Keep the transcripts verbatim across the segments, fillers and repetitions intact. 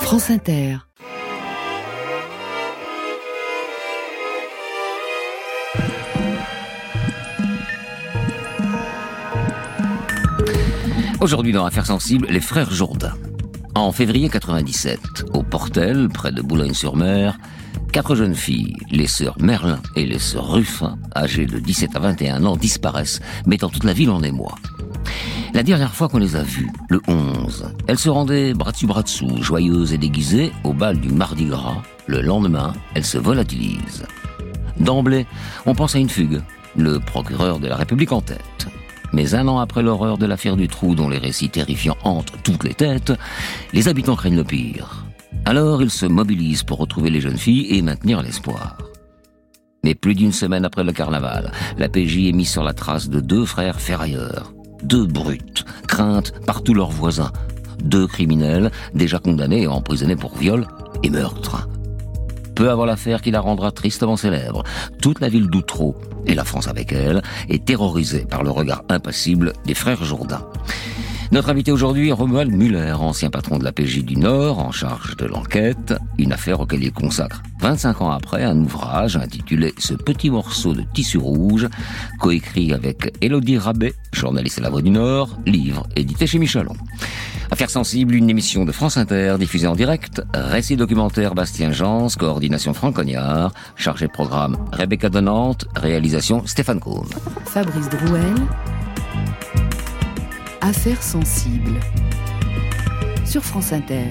France Inter. Aujourd'hui dans Affaires sensibles, les frères Jourdain. En février quatre-vingt-dix-sept, au Portel, près de Boulogne-sur-Mer, quatre jeunes filles, les sœurs Merlin et les sœurs Ruffin, âgées de dix-sept à vingt et un ans, disparaissent, mettant toute la ville en émoi. La dernière fois qu'on les a vues, le onze, elles se rendaient bras dessus bras dessous, joyeuses et déguisées, au bal du Mardi Gras. Le lendemain, elles se volatilisent. D'emblée, on pense à une fugue, le procureur de la République en tête. Mais un an après l'horreur de l'affaire du Trou, dont les récits terrifiants hantent toutes les têtes, les habitants craignent le pire. Alors ils se mobilisent pour retrouver les jeunes filles et maintenir l'espoir. Mais plus d'une semaine après le carnaval, la P J est mise sur la trace de deux frères ferrailleurs. Deux brutes, craintes par tous leurs voisins. Deux criminels, déjà condamnés et emprisonnés pour viol et meurtre. Peu avant l'affaire qui la rendra tristement célèbre, toute la ville d'Outreau, et la France avec elle, est terrorisée par le regard impassible des frères Jourdain. Notre invité aujourd'hui est Romuald Muller, ancien patron de la P J du Nord, en charge de l'enquête, une affaire auquel il consacre vingt-cinq ans après un ouvrage intitulé « Ce petit morceau de tissu rouge », coécrit avec Élodie Rabet, journaliste à La Voix du Nord, livre édité chez Michelon. Affaires sensibles, une émission de France Inter, diffusée en direct, récit documentaire Bastien Jans, coordination Franck Cognard, chargé de programme Rebecca Donante, réalisation Stéphane Combe. Fabrice Drouel. Affaires sensibles sur France Inter.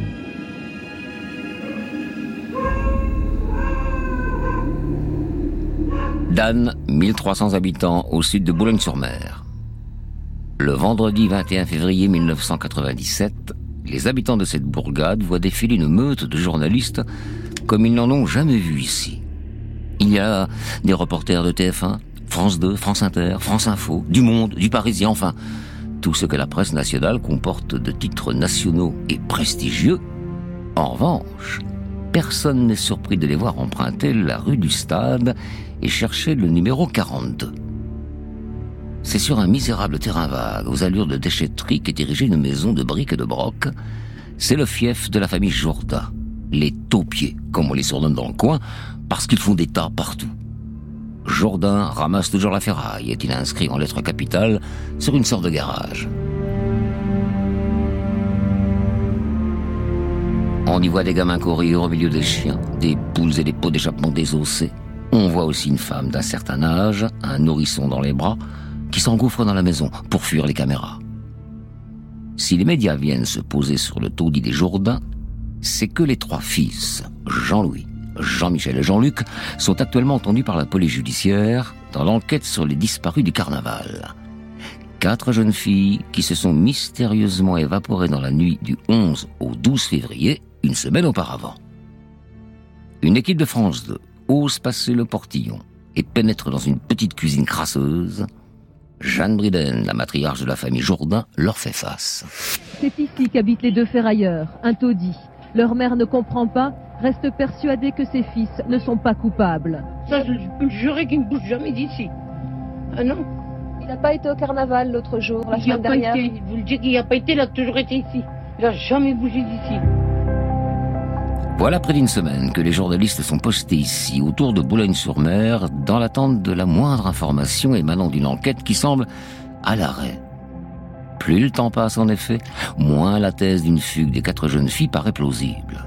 Danne, mille trois cents habitants au sud de Boulogne-sur-Mer. Le vendredi vingt et un février mille neuf cent quatre-vingt-dix-sept, les habitants de cette bourgade voient défiler une meute de journalistes comme ils n'en ont jamais vu ici. Il y a des reporters de T F un, France deux, France Inter, France Info, du Monde, du Parisien, enfin tout ce que la presse nationale comporte de titres nationaux et prestigieux. En revanche, personne n'est surpris de les voir emprunter la rue du Stade et chercher le numéro quarante-deux. C'est sur un misérable terrain vague, aux allures de déchetterie, qu'est dirigée une maison de briques et de broc. C'est le fief de la famille Jourdain, les taupiers, comme on les surnomme dans le coin, parce qu'ils font des tas partout. Jourdain ramasse toujours la ferraille, est-il inscrit en lettres capitales sur une sorte de garage. On y voit des gamins courir au milieu des chiens, des poules et des pots d'échappement désossés. On voit aussi une femme d'un certain âge, un nourrisson dans les bras, qui s'engouffre dans la maison pour fuir les caméras. Si les médias viennent se poser sur le taudis des Jourdain, c'est que les trois fils, Jean-Louis, Jean-Michel et Jean-Luc, sont actuellement entendus par la police judiciaire dans l'enquête sur les disparus du carnaval. Quatre jeunes filles qui se sont mystérieusement évaporées dans la nuit du onze au douze février, une semaine auparavant. Une équipe de France deux ose passer le portillon et pénètre dans une petite cuisine crasseuse. Jeanne Briden, la matriarche de la famille Jourdain, leur fait face. C'est ici qu'habitent les deux ferrailleurs, un taudis. Leur mère ne comprend pas, reste persuadée que ses fils ne sont pas coupables. Ça, je peux jurer qu'il ne bouge jamais d'ici. Ah non. Il n'a pas été au carnaval l'autre jour, la il semaine dernière. Pas été. Vous le dites qu'il n'a pas été, il a toujours été ici. Il n'a jamais bougé d'ici. Voilà près d'une semaine que les journalistes sont postés ici, autour de Boulogne-sur-Mer, dans l'attente de la moindre information émanant d'une enquête qui semble à l'arrêt. Plus le temps passe en effet, moins la thèse d'une fugue des quatre jeunes filles paraît plausible.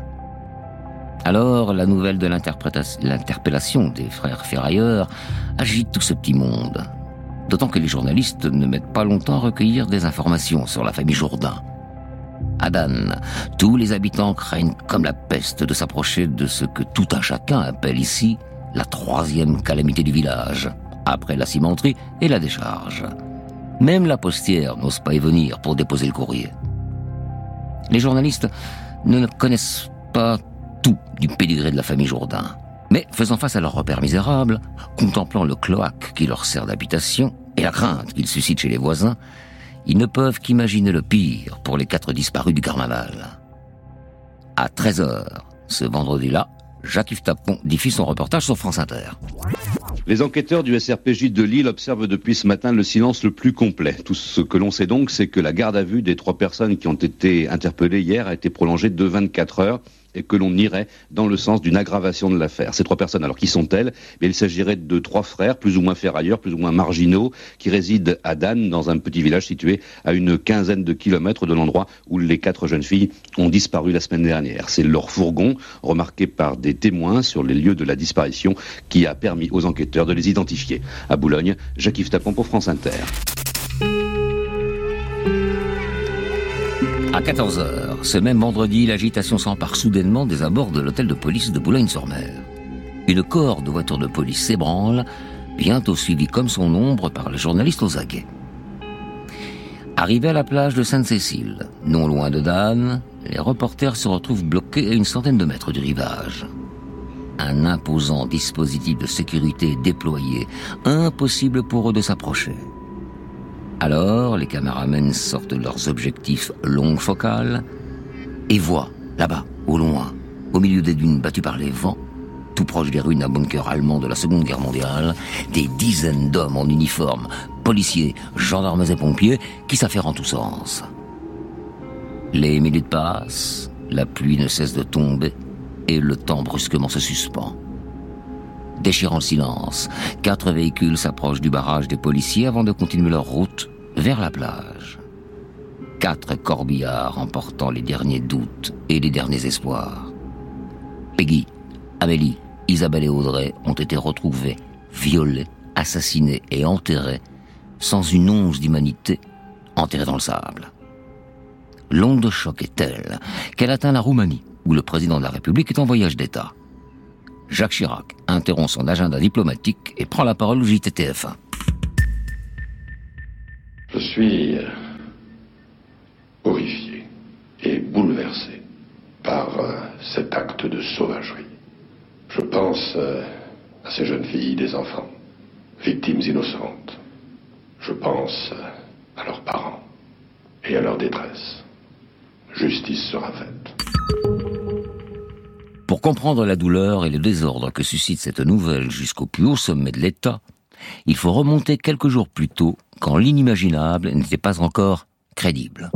Alors, la nouvelle de l'interpellation des frères ferrailleurs agite tout ce petit monde. D'autant que les journalistes ne mettent pas longtemps à recueillir des informations sur la famille Jourdain. À Danne, tous les habitants craignent comme la peste de s'approcher de ce que tout un chacun appelle ici la troisième calamité du village, après la cimenterie et la décharge. Même la postière n'ose pas y venir pour déposer le courrier. Les journalistes ne connaissent pas tout du pédigré de la famille Jourdain, mais faisant face à leur repère misérable, contemplant le cloaque qui leur sert d'habitation et la crainte qu'ils suscitent chez les voisins, ils ne peuvent qu'imaginer le pire pour les quatre disparus du carnaval. À treize heures, ce vendredi-là, Jacques-Yves Tapon diffuse son reportage sur France Inter. Les enquêteurs du S R P J de Lille observent depuis ce matin le silence le plus complet. Tout ce que l'on sait donc, c'est que la garde à vue des trois personnes qui ont été interpellées hier a été prolongée de vingt-quatre heures et que l'on irait dans le sens d'une aggravation de l'affaire. Ces trois personnes, alors qui sont-elles ? Mais il s'agirait de trois frères, plus ou moins ferrailleurs, plus ou moins marginaux, qui résident à Dannes, dans un petit village situé à une quinzaine de kilomètres de l'endroit où les quatre jeunes filles ont disparu la semaine dernière. C'est leur fourgon, remarqué par des témoins sur les lieux de la disparition, qui a permis aux enquêteurs de les identifier. À Boulogne, Jacques-Yves Tapon pour France Inter. À quatorze heures, ce même vendredi, l'agitation s'empare soudainement des abords de l'hôtel de police de Boulogne-sur-Mer. Une cohorte de voitures de police s'ébranle, bientôt suivie comme son ombre par les journalistes aux aguets. Arrivés à la plage de Sainte-Cécile, non loin de Dannes, les reporters se retrouvent bloqués à une centaine de mètres du rivage. Un imposant dispositif de sécurité est déployé, impossible pour eux de s'approcher. Alors, les caméramens sortent leurs objectifs longue focale et voient, là-bas, au loin, au milieu des dunes battues par les vents, tout proche des ruines d'un bunker allemand de la Seconde Guerre mondiale, des dizaines d'hommes en uniforme, policiers, gendarmes et pompiers, qui s'affairent en tous sens. Les minutes passent, la pluie ne cesse de tomber et le temps brusquement se suspend. Déchirant le silence, quatre véhicules s'approchent du barrage des policiers avant de continuer leur route vers la plage. Quatre corbillards emportant les derniers doutes et les derniers espoirs. Peggy, Amélie, Isabelle et Audrey ont été retrouvés, violés, assassinés et enterrés, sans une once d'humanité, enterrés dans le sable. L'onde de choc est telle qu'elle atteint la Roumanie, où le président de la République est en voyage d'État. Jacques Chirac interrompt son agenda diplomatique et prend la parole au J T T F un. Je suis horrifié et bouleversé par euh, cet acte de sauvagerie. Je pense euh, à ces jeunes filles, des enfants, victimes innocentes. Je pense euh, à leurs parents et à leur détresse. Justice sera faite. Pour comprendre la douleur et le désordre que suscite cette nouvelle jusqu'au plus haut sommet de l'État, il faut remonter quelques jours plus tôt, quand l'inimaginable n'était pas encore crédible.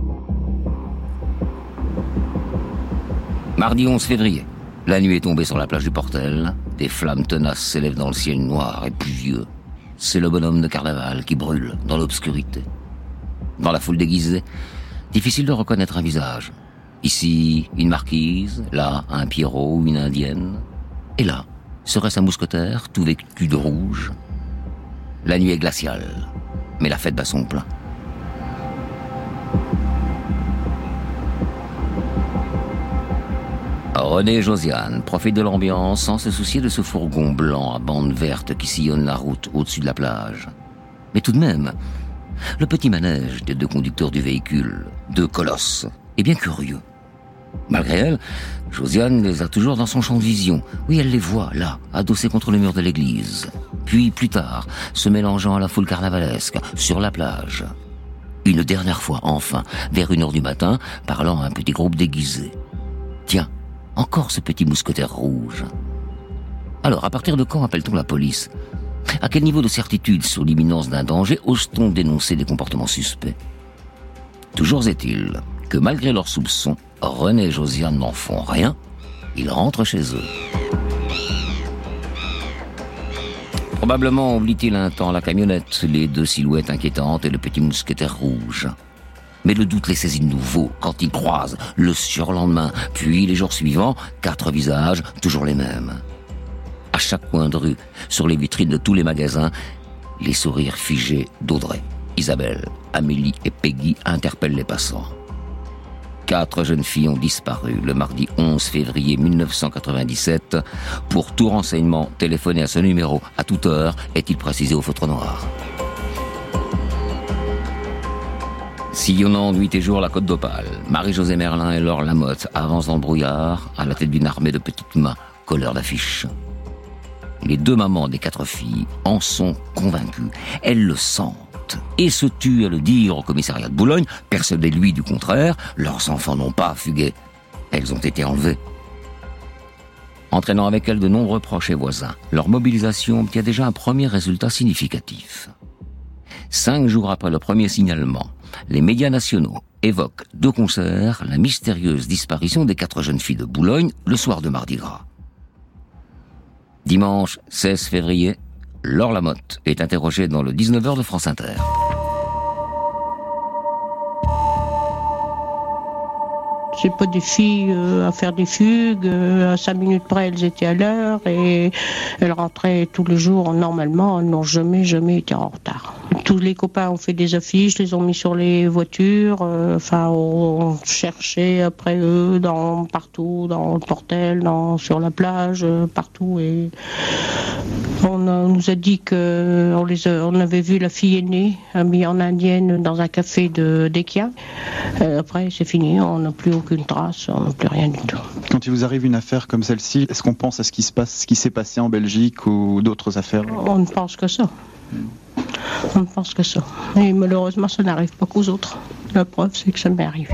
Mardi onze février, la nuit est tombée sur la plage du Portel, des flammes tenaces s'élèvent dans le ciel noir et pluvieux. C'est le bonhomme de carnaval qui brûle dans l'obscurité. Dans la foule déguisée, difficile de reconnaître un visage. Ici, une marquise, là, un Pierrot ou une indienne. Et là, serait-ce un mousquetaire, tout vêtu de rouge ? La nuit est glaciale, mais la fête bat son plein. René et Josiane profitent de l'ambiance sans se soucier de ce fourgon blanc à bandes vertes qui sillonne la route au-dessus de la plage. Mais tout de même, le petit manège des deux conducteurs du véhicule, deux colosses, est bien curieux. Malgré elle, Josiane les a toujours dans son champ de vision. Oui, elle les voit, là, adossés contre le mur de l'église. Puis, plus tard, se mélangeant à la foule carnavalesque, sur la plage. Une dernière fois, enfin, vers une heure du matin, parlant à un petit groupe déguisé. Tiens, encore ce petit mousquetaire rouge. Alors, à partir de quand appelle-t-on la police ? À quel niveau de certitude sur l'imminence d'un danger ose-t-on dénoncer des comportements suspects ? Toujours est-il que malgré leurs soupçons, René et Josiane n'en font rien, ils rentrent chez eux. Probablement oublie-t-il un temps la camionnette, les deux silhouettes inquiétantes et le petit mousquetaire rouge. Mais le doute les saisit de nouveau quand ils croisent le surlendemain, puis les jours suivants, quatre visages, toujours les mêmes. À chaque coin de rue, sur les vitrines de tous les magasins, les sourires figés d'Audrey, Isabelle, Amélie et Peggy interpellent les passants. Quatre jeunes filles ont disparu le mardi onze février mille neuf cent quatre-vingt-dix-sept. Pour tout renseignement, téléphonez à ce numéro à toute heure, est-il précisé au feutre noir. Sillonnant nuit et jour la côte d'Opale, Marie-Josée Merlin et Laure Lamotte avancent dans le brouillard à la tête d'une armée de petites mains, colleurs d'affiches. Les deux mamans des quatre filles en sont convaincues. Elles le sentent et se tuent à le dire au commissariat de Boulogne, persuadées lui du contraire, leurs enfants n'ont pas fugué. Elles ont été enlevées. entraînant avec elle de nombreux proches et voisins. Leur mobilisation obtient déjà un premier résultat significatif. Cinq jours après le premier signalement, les médias nationaux évoquent de concert la mystérieuse disparition des quatre jeunes filles de Boulogne le soir de Mardi Gras. Dimanche seize février, Laure Lamotte est interrogée dans le dix-neuf heures de France Inter. C'est pas des filles euh, à faire des fugues, euh, à cinq minutes près elles étaient à l'heure et elles rentraient tous les jours normalement, elles n'ont jamais jamais été en retard. Tous les copains ont fait des affiches, les ont mis sur les voitures, euh, enfin on cherchait après eux dans, partout, dans le Portel, dans, sur la plage, euh, partout et on, a, on nous a dit que on, les a, on avait vu la fille aînée habillée en indienne dans un café de d'Equien. Euh, après c'est fini, on n'a plus aucune trace, on n'a plus rien du tout. Quand il vous arrive une affaire comme celle-ci, est-ce qu'on pense à ce qui se passe, ce qui s'est passé en Belgique ou d'autres affaires ? On ne pense que ça. On ne pense que ça. Et malheureusement, ça n'arrive pas qu'aux autres. La preuve, c'est que ça m'est arrivé.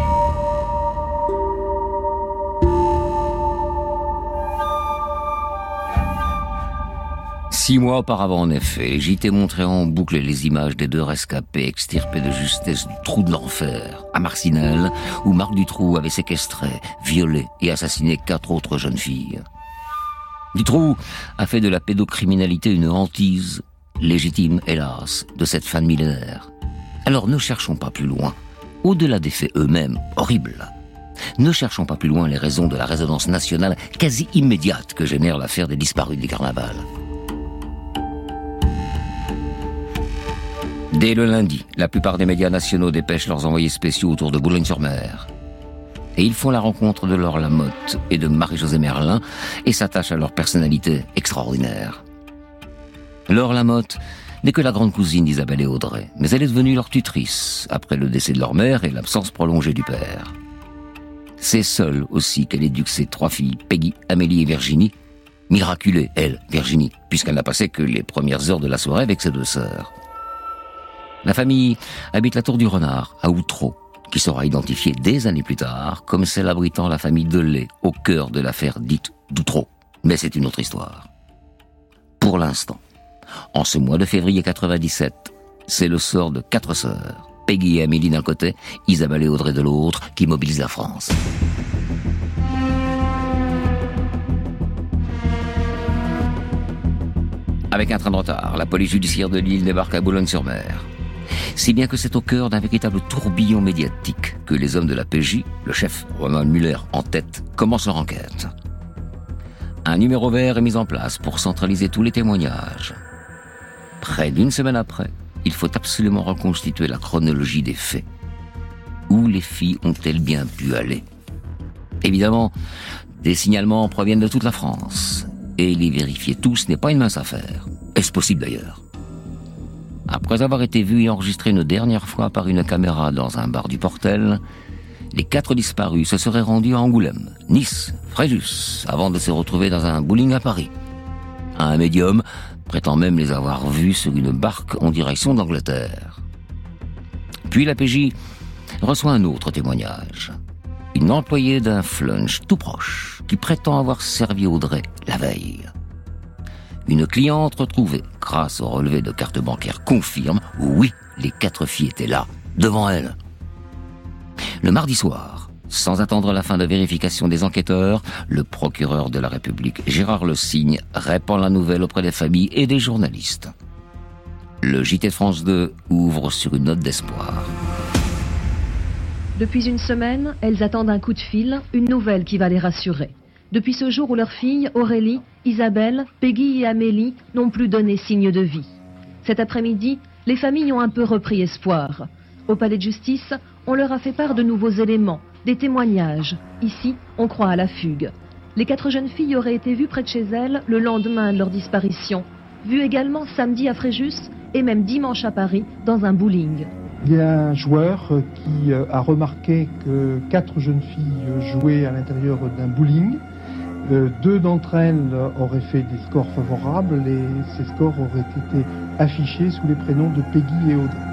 Six mois auparavant, en effet, J T montrait en boucle les images des deux rescapés extirpés de justesse du trou de l'enfer, à Marcinelle, où Marc Dutroux avait séquestré, violé et assassiné quatre autres jeunes filles. Dutroux a fait de la pédocriminalité une hantise, légitime, hélas, de cette fin de millénaire. Alors ne cherchons pas plus loin, au-delà des faits eux-mêmes, horribles. Ne cherchons pas plus loin les raisons de la résonance nationale quasi immédiate que génère l'affaire des disparus du carnaval. Dès le lundi, la plupart des médias nationaux dépêchent leurs envoyés spéciaux autour de Boulogne-sur-Mer. Et ils font la rencontre de Laure Lamotte et de Marie-Josée Merlin et s'attachent à leur personnalité extraordinaire. Laure Lamotte n'est que la grande cousine d'Isabelle et Audrey, mais elle est devenue leur tutrice après le décès de leur mère et l'absence prolongée du père. C'est seule aussi qu'elle éduque ses trois filles, Peggy, Amélie et Virginie, miraculée, elle, Virginie, puisqu'elle n'a passé que les premières heures de la soirée avec ses deux sœurs. La famille habite la Tour du Renard, à Outreau, qui sera identifiée des années plus tard comme celle abritant la famille Delay au cœur de l'affaire dite d'Outreau. Mais c'est une autre histoire. Pour l'instant, en ce mois de février quatre-vingt-dix-sept, c'est le sort de quatre sœurs, Peggy et Amélie d'un côté, Isabelle et Audrey de l'autre, qui mobilise la France. Avec un train de retard, la police judiciaire de Lille débarque à Boulogne-sur-Mer. Si bien que c'est au cœur d'un véritable tourbillon médiatique que les hommes de la P J, le chef Roman Muller en tête, commencent leur enquête. Un numéro vert est mis en place pour centraliser tous les témoignages. Près d'une semaine après, il faut absolument reconstituer la chronologie des faits. Où les filles ont-elles bien pu aller ? Évidemment, des signalements proviennent de toute la France. Et les vérifier tous n'est pas une mince affaire. Est-ce possible d'ailleurs ? Après avoir été vus et enregistrés une dernière fois par une caméra dans un bar du Portel, les quatre disparus se seraient rendus à Angoulême, Nice, Fréjus, avant de se retrouver dans un bowling à Paris. Un médium prétend même les avoir vus sur une barque en direction d'Angleterre. Puis la P J reçoit un autre témoignage. Une employée d'un flunch tout proche qui prétend avoir servi Audrey la veille. Une cliente retrouvée grâce au relevé de carte bancaire confirme, oui, les quatre filles étaient là, devant elle. Le mardi soir, sans attendre la fin de vérification des enquêteurs, le procureur de la République, Gérard Le Signe, répand la nouvelle auprès des familles et des journalistes. Le J T de France deux ouvre sur une note d'espoir. Depuis une semaine, elles attendent un coup de fil, une nouvelle qui va les rassurer. Depuis ce jour où leurs filles, Aurélie, Isabelle, Peggy et Amélie, n'ont plus donné signe de vie. Cet après-midi, les familles ont un peu repris espoir. Au palais de justice, on leur a fait part de nouveaux éléments, des témoignages. Ici, on croit à la fugue. Les quatre jeunes filles auraient été vues près de chez elles le lendemain de leur disparition. Vues également samedi à Fréjus et même dimanche à Paris dans un bowling. Il y a un joueur qui a remarqué que quatre jeunes filles jouaient à l'intérieur d'un bowling. Euh, deux d'entre elles auraient fait des scores favorables et ces scores auraient été affichés sous les prénoms de Peggy et Audrey.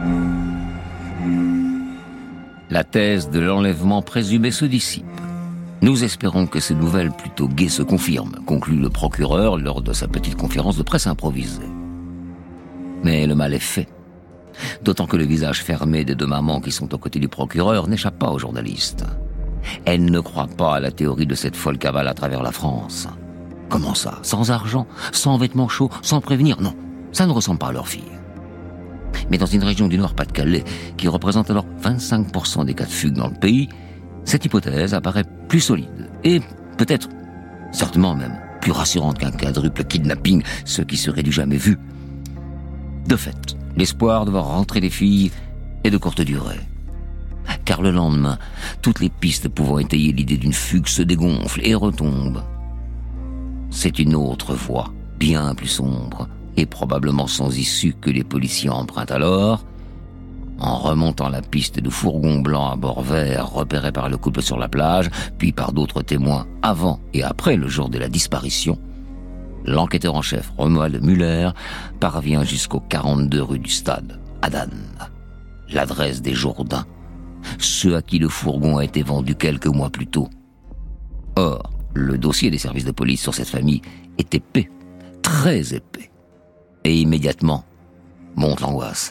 La thèse de l'enlèvement présumé se dissipe. Nous espérons que ces nouvelles plutôt gaies se confirment, conclut le procureur lors de sa petite conférence de presse improvisée. Mais le mal est fait. D'autant que le visage fermé des deux mamans qui sont aux côtés du procureur n'échappe pas aux journalistes. Elles ne croient pas à la théorie de cette folle cavale à travers la France. Comment ça? Sans argent? Sans vêtements chauds? Sans prévenir? Non, ça ne ressemble pas à leur fille. Mais dans une région du Nord-Pas-de-Calais, qui représente alors vingt-cinq pour cent des cas de fugue dans le pays, cette hypothèse apparaît plus solide et peut-être, certainement même, plus rassurante qu'un quadruple kidnapping, ce qui serait du jamais vu. De fait, l'espoir de voir rentrer les filles est de courte durée. Car le lendemain, toutes les pistes pouvant étayer l'idée d'une fugue se dégonflent et retombent. C'est une autre voie, bien plus sombre et probablement sans issue que les policiers empruntent alors, en remontant la piste de fourgon blanc à bord vert repéré par le couple sur la plage, puis par d'autres témoins avant et après le jour de la disparition. L'enquêteur en chef, Romuald Muller, parvient jusqu'au quarante-deux rue du Stade, à Dan, l'adresse des Jourdain, ceux à qui le fourgon a été vendu quelques mois plus tôt. Or, le dossier des services de police sur cette famille est épais, très épais, et immédiatement monte l'angoisse.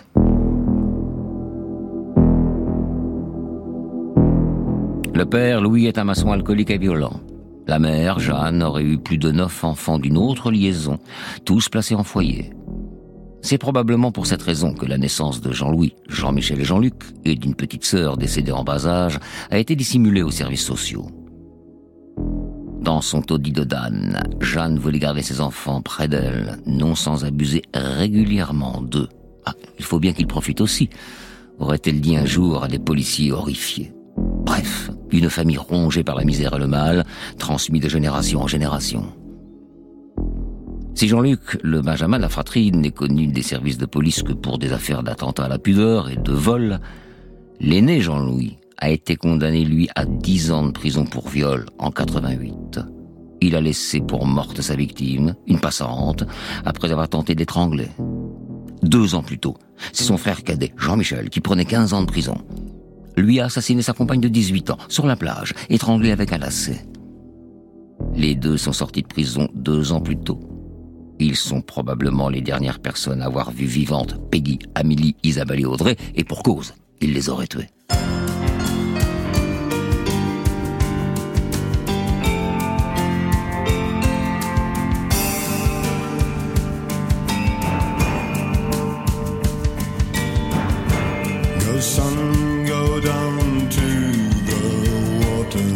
Le père, Louis, est un maçon alcoolique et violent. La mère, Jeanne, aurait eu plus de neuf enfants d'une autre liaison, tous placés en foyer. C'est probablement pour cette raison que la naissance de Jean-Louis, Jean-Michel et Jean-Luc, et d'une petite sœur décédée en bas âge, a été dissimulée aux services sociaux. Dans son taudis de Dan, Jeanne voulait garder ses enfants près d'elle, non sans abuser régulièrement d'eux. Ah, il faut bien qu'ils profitent aussi, aurait-elle dit un jour à des policiers horrifiés. Bref, une famille rongée par la misère et le mal, transmis de génération en génération. Si Jean-Luc, le benjamin de la fratrie, n'est connu des services de police que pour des affaires d'attentat à la pudeur et de vol, l'aîné Jean-Louis a été condamné, lui, à dix ans de prison pour viol en quatre-vingt-huit. Il a laissé pour morte sa victime, une passante, après avoir tenté d'étrangler. Deux ans plus tôt, c'est son frère cadet, Jean-Michel, qui prenait quinze ans de prison. Lui a assassiné sa compagne de dix-huit ans, sur la plage, étranglée avec un lacet. Les deux sont sortis de prison deux ans plus tôt. Ils sont probablement les dernières personnes à avoir vu vivantes Peggy, Amélie, Isabelle et Audrey, et pour cause, ils les auraient tuées. The sun go down to the water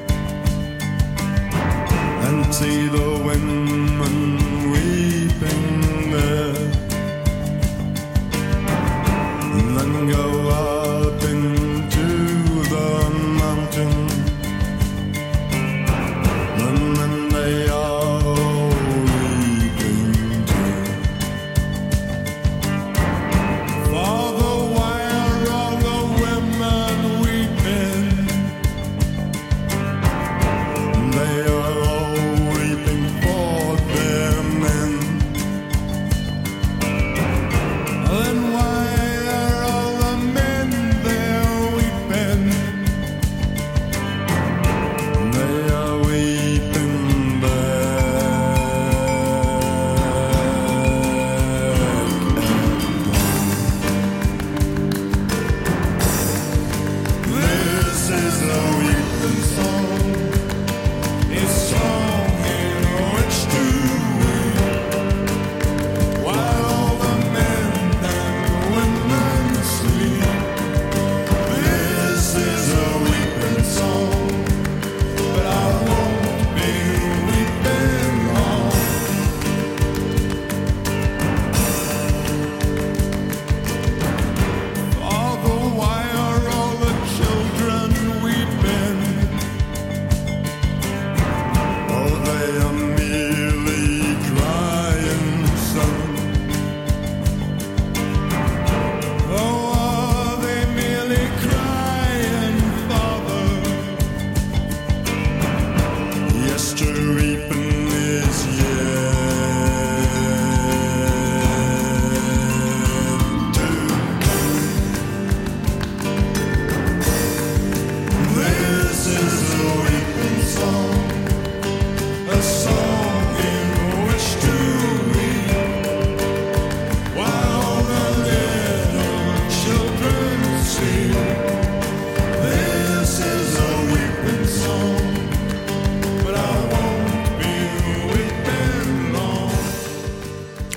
and see the women weeping there, and then go up into the mountain, and then they are all weeping too. Father, why are all the women weeping? They are all weeping for their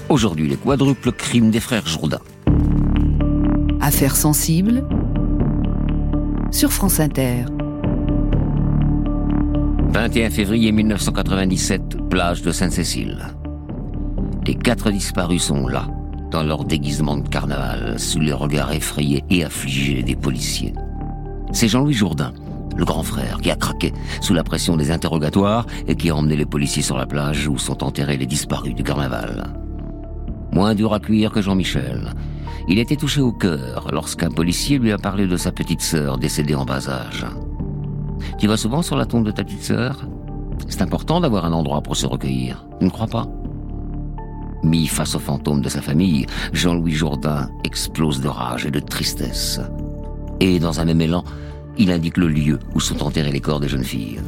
Aujourd'hui, les quadruples crimes des frères Jourdain. Affaires sensibles sur France Inter. vingt et un février mille neuf cent quatre-vingt-dix-sept, plage de Sainte-Cécile. Les quatre disparus sont là, dans leur déguisement de carnaval, sous les regards effrayés et affligés des policiers. C'est Jean-Louis Jourdain, le grand frère, qui a craqué sous la pression des interrogatoires et qui a emmené les policiers sur la plage où sont enterrés les disparus du carnaval. Moins dur à cuire que Jean-Michel. Il était touché au cœur lorsqu'un policier lui a parlé de sa petite sœur décédée en bas âge. « Tu vas souvent sur la tombe de ta petite sœur ? C'est important d'avoir un endroit pour se recueillir, tu ne crois pas ?» Mis face aux fantômes de sa famille, Jean-Louis Jourdain explose de rage et de tristesse. Et dans un même élan, il indique le lieu où sont enterrés les corps des jeunes filles.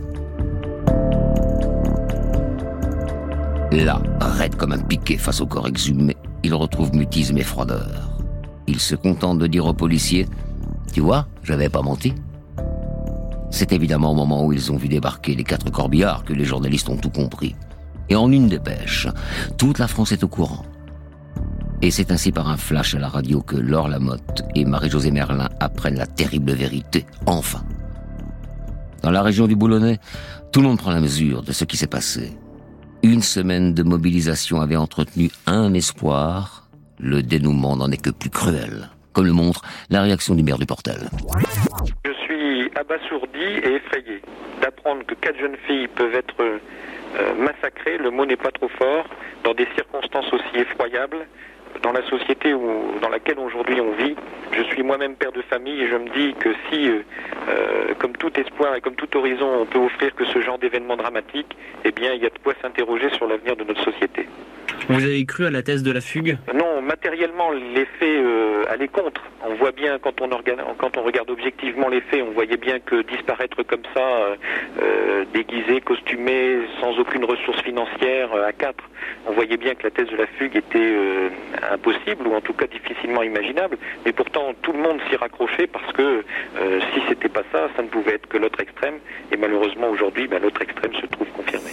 Là, raide comme un piquet face au corps exhumé, il retrouve mutisme et froideur. Il se contente de dire aux policiers « Tu vois, j'avais pas menti ». C'est évidemment au moment où ils ont vu débarquer les quatre corbillards que les journalistes ont tout compris. Et en une dépêche, toute la France est au courant. Et c'est ainsi par un flash à la radio que Laure Lamotte et Marie-Josée Merlin apprennent la terrible vérité, enfin. Dans la région du Boulonnais, tout le monde prend la mesure de ce qui s'est passé. Une semaine de mobilisation avait entretenu un espoir. Le dénouement n'en est que plus cruel, comme le montre la réaction du maire du Portel. Je suis abasourdi et effrayé d'apprendre que quatre jeunes filles peuvent être euh, massacrées, le mot n'est pas trop fort, dans des circonstances aussi effroyables. Dans la société où, dans laquelle aujourd'hui on vit, je suis moi-même père de famille et je me dis que si, euh, euh, comme tout espoir et comme tout horizon, on peut offrir que ce genre d'événement dramatique, eh bien, il y a de quoi s'interroger sur l'avenir de notre société. Vous avez cru à la thèse de la fugue ? Non, matériellement, les faits euh, allaient contre. On voit bien, quand on, organe, quand on regarde objectivement les faits, on voyait bien que disparaître comme ça, euh, euh, déguisé, costumé, sans aucune ressource financière, euh, à quatre, on voyait bien que la thèse de la fugue était euh, impossible, ou en tout cas difficilement imaginable. Mais pourtant, tout le monde s'y raccrochait parce que euh, si c'était pas ça, ça ne pouvait être que l'autre extrême. Et malheureusement, aujourd'hui, ben, l'autre extrême se trouve confirmé.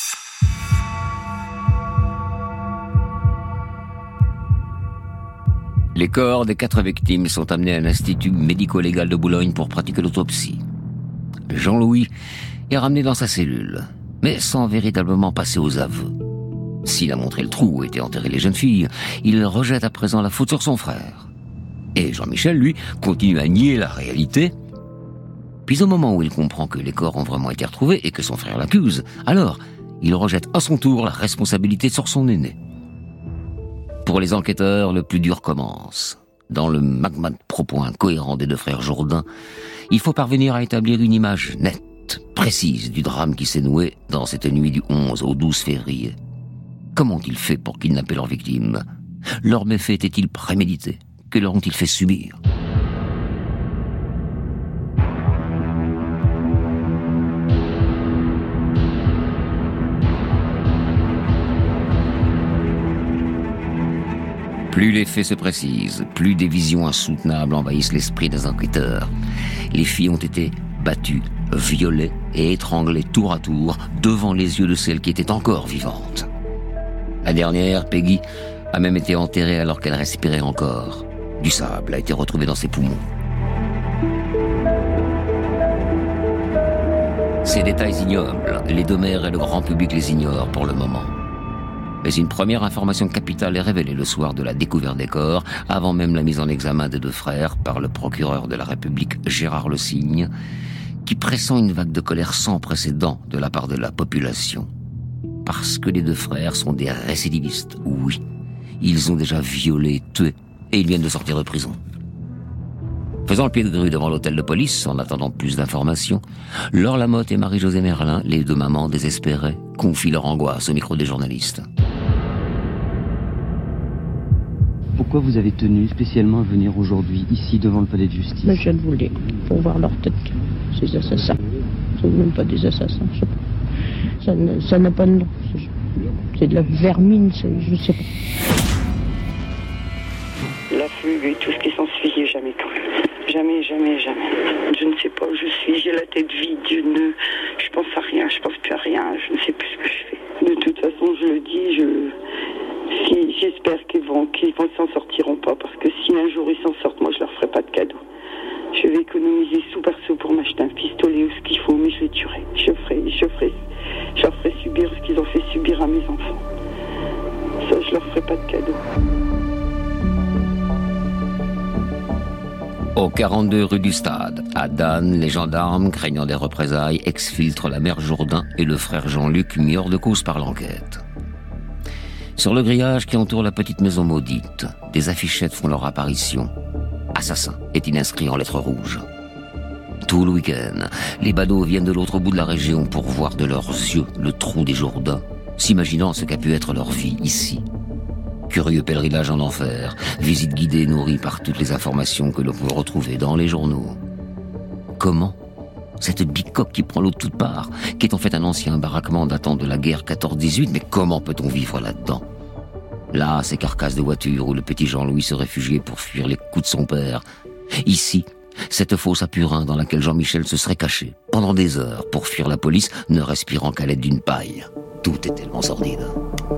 Les corps des quatre victimes sont amenés à l'Institut médico-légal de Boulogne pour pratiquer l'autopsie. Jean-Louis est ramené dans sa cellule, mais sans véritablement passer aux aveux. S'il a montré le trou où étaient enterrées les jeunes filles, il rejette à présent la faute sur son frère. Et Jean-Michel, lui, continue à nier la réalité. Puis au moment où il comprend que les corps ont vraiment été retrouvés et que son frère l'accuse, alors il rejette à son tour la responsabilité sur son aîné. Pour les enquêteurs, le plus dur commence. Dans le magma de propos incohérents des deux frères Jourdain, il faut parvenir à établir une image nette, précise du drame qui s'est noué dans cette nuit du onze au douze février. Comment ont-ils fait pour kidnapper leurs victimes ? Leur méfait était-il prémédité ? Que leur ont-ils fait subir ? Plus les faits se précisent, plus des visions insoutenables envahissent l'esprit des enquêteurs. Les filles ont été battues, violées et étranglées tour à tour devant les yeux de celles qui étaient encore vivantes. La dernière, Peggy, a même été enterrée alors qu'elle respirait encore. Du sable a été retrouvé dans ses poumons. Ces détails ignobles, les deux mères et le grand public les ignorent pour le moment. Mais une première information capitale est révélée le soir de la découverte des corps, avant même la mise en examen des deux frères par le procureur de la République Gérard Le Signe, qui pressent une vague de colère sans précédent de la part de la population. Parce que les deux frères sont des récidivistes, oui. Ils ont déjà violé, tué, et ils viennent de sortir de prison. Faisant le pied de grue devant l'hôtel de police, en attendant plus d'informations, Laure Lamotte et Marie-Josée Merlin, les deux mamans désespérées, confient leur angoisse au micro des journalistes. Pourquoi vous avez tenu spécialement à venir aujourd'hui, ici, devant le palais de justice ? Mais je le voulais, pour voir leur tête, ces assassins. Ce sont même pas des assassins, je sais pas. Ça, ne, ça n'a pas de nom. C'est de la vermine, je sais pas. La fugue et tout ce qui s'ensuit, j'ai jamais cru. Jamais, jamais, jamais. Je ne sais pas où je suis, j'ai la tête vide, je ne... Je pense à rien, je pense plus à rien, je ne sais plus ce que je fais. De toute façon, je le dis, je... Si, j'espère qu'ils vont, qu'ils vont s'en sortiront pas, parce que si un jour ils s'en sortent, moi je leur ferai pas de cadeau. Je vais économiser sous par sous pour m'acheter un pistolet ou ce qu'il faut, mais je les tuerai. Je ferai, je ferai, je leur ferai subir ce qu'ils ont fait subir à mes enfants. Ça, je leur ferai pas de cadeau. Au quarante-deux rue du Stade, à Dan, les gendarmes, craignant des représailles, exfiltrent la mère Jourdain et le frère Jean-Luc, mis hors de cause par l'enquête. Sur le grillage qui entoure la petite maison maudite, des affichettes font leur apparition. Assassin est-il inscrit en lettres rouges. Tout le week-end, les badauds viennent de l'autre bout de la région pour voir de leurs yeux le trou des Jourdains, s'imaginant ce qu'a pu être leur vie ici. Curieux pèlerinage en enfer, visite guidée nourrie par toutes les informations que l'on peut retrouver dans les journaux. Comment cette bicoque qui prend l'eau de toutes parts, qui est en fait un ancien baraquement datant de la guerre quatorze dix-huit, mais comment peut-on vivre là-dedans? Là, ces carcasses de voitures où le petit Jean-Louis se réfugiait pour fuir les coups de son père. Ici, cette fosse à purin dans laquelle Jean-Michel se serait caché pendant des heures pour fuir la police, ne respirant qu'à l'aide d'une paille. Tout est tellement sordide.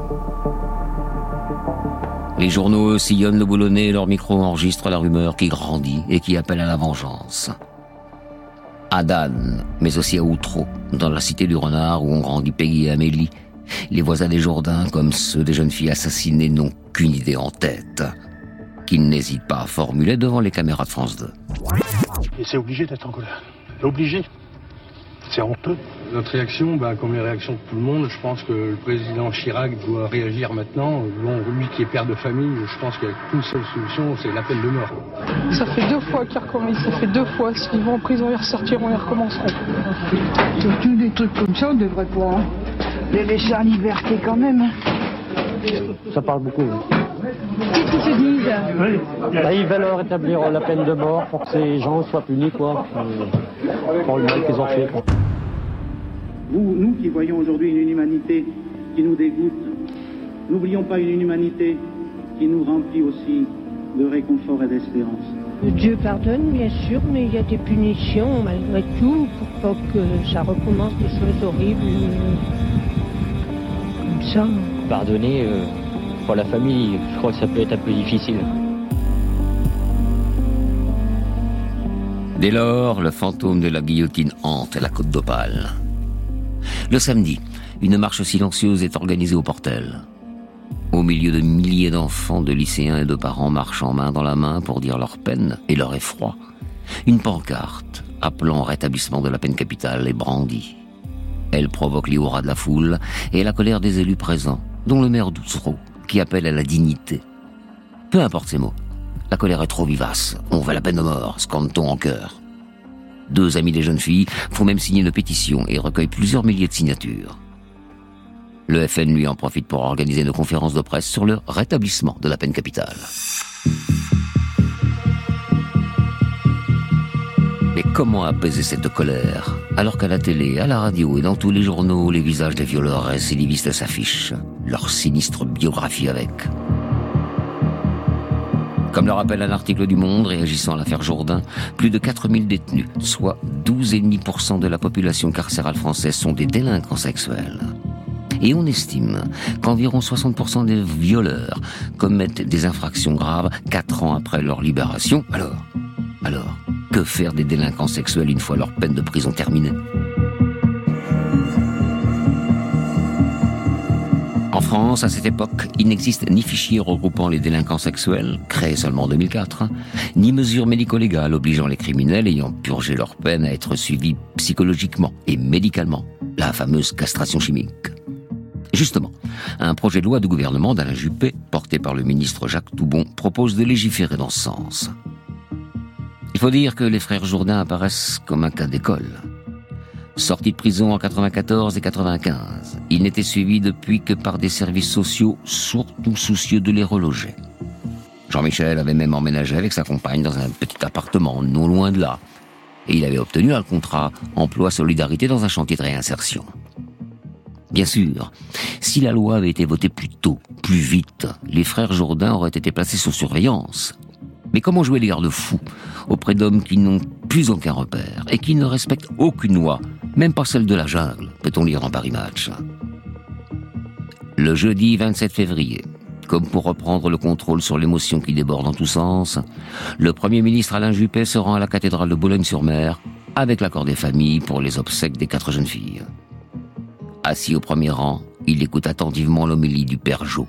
Les journaux, eux, sillonnent le boulonnais et leur micro enregistre la rumeur qui grandit et qui appelle à la vengeance. À Dan, mais aussi à Outreau, dans la cité du Renard où ont grandi Peggy et Amélie, les voisins des Jourdains, comme ceux des jeunes filles assassinées, n'ont qu'une idée en tête, qu'ils n'hésitent pas à formuler devant les caméras de France deux. Et c'est obligé d'être en colère. Obligé. C'est honteux. Notre réaction, bah, comme les réactions de tout le monde, je pense que le président Chirac doit réagir maintenant. Bon, lui qui est père de famille, je pense qu'il n'y a qu'une seule solution, c'est la peine de mort. Ça fait deux fois qu'ils recommencent, ça fait deux fois. S'ils vont en prison, ils ressortiront, ils recommenceront. Surtout des trucs comme ça, on devrait pas les laisser en liberté quand même. Ça parle beaucoup. Qu'est-ce qu'ils se disent? Oui. Bah, ils veulent rétablir la peine de mort pour que ces gens soient punis, quoi, pour le mal qu'ils ont fait, quoi. Vous, nous qui voyons aujourd'hui une inhumanité qui nous dégoûte, n'oublions pas une inhumanité qui nous remplit aussi de réconfort et d'espérance. Dieu pardonne, bien sûr, mais il y a des punitions malgré tout pour pas que ça recommence des choses horribles comme ça. Pardonner, euh, pour la famille, je crois que ça peut être un peu difficile. Dès lors, le fantôme de la guillotine hante la Côte d'Opale. Le samedi, une marche silencieuse est organisée au Portel. Au milieu de milliers d'enfants, de lycéens et de parents marchant main dans la main pour dire leur peine et leur effroi, une pancarte appelant au rétablissement de la peine capitale est brandie. Elle provoque les hurrahs de la foule et la colère des élus présents, dont le maire d'Outreau, qui appelle à la dignité. Peu importe ces mots, la colère est trop vivace. On veut la peine de mort, scande-t-on en chœur. Deux amis des jeunes filles font même signer une pétition et recueillent plusieurs milliers de signatures. Le F N, lui, en profite pour organiser une conférence de presse sur le rétablissement de la peine capitale. Mais comment apaiser cette colère, alors qu'à la télé, à la radio et dans tous les journaux, les visages des violeurs récidivistes s'affichent, leur sinistre biographie avec. Comme le rappelle un article du Monde réagissant à l'affaire Jourdain, plus de quatre mille détenus, soit douze virgule cinq pour cent de la population carcérale française, sont des délinquants sexuels. Et on estime qu'environ soixante pour cent des violeurs commettent des infractions graves quatre ans après leur libération. Alors, alors, que faire des délinquants sexuels une fois leur peine de prison terminée ? En France, à cette époque, il n'existe ni fichier regroupant les délinquants sexuels, créé seulement en deux mille quatre, ni mesures médico-légales obligeant les criminels ayant purgé leur peine à être suivis psychologiquement et médicalement, la fameuse castration chimique. Justement, un projet de loi du gouvernement d'Alain Juppé, porté par le ministre Jacques Toubon, propose de légiférer dans ce sens. Il faut dire que les frères Jourdain apparaissent comme un cas d'école. Sortis de prison en quatre-vingt-quatorze et quatre-vingt-quinze, ils n'étaient suivis depuis que par des services sociaux surtout soucieux de les reloger. Jean-Michel avait même emménagé avec sa compagne dans un petit appartement, non loin de là. Et il avait obtenu un contrat emploi solidarité dans un chantier de réinsertion. Bien sûr, si la loi avait été votée plus tôt, plus vite, les frères Jourdain auraient été placés sous surveillance. Mais comment jouer les garde-fous auprès d'hommes qui n'ont plus aucun repère et qui ne respectent aucune loi, même pas celle de la jungle, peut-on lire dans Paris Match. Le jeudi vingt-sept février, Comme pour reprendre le contrôle sur l'émotion qui déborde en tous sens, le Premier ministre Alain Juppé se rend à la cathédrale de Boulogne-sur-Mer avec l'accord des familles pour les obsèques des quatre jeunes filles. Assis au premier rang, il écoute attentivement l'homélie du père Jo.